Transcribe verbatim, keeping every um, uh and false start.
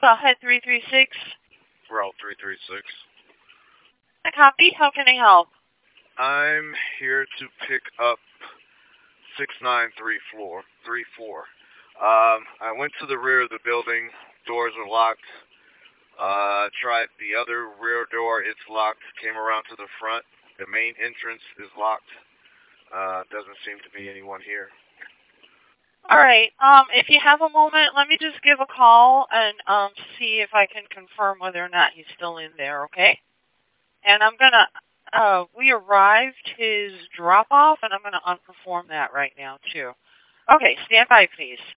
Wellhead three three six. Route three three six. I copy. How can I help? I'm here to pick up six nine three floor three four. Um, I went to the rear of the building. Doors are locked. Uh, tried the other rear door. It's locked. Came around to the front. The main entrance is locked. Uh, doesn't seem to be anyone here. All right. Um, if you have a moment, let me just give a call and um see if I can confirm whether or not he's still in there. Okay. And I'm gonna. Uh, we arrived his drop off, and I'm gonna unperform that right now too. Okay. Stand by, please.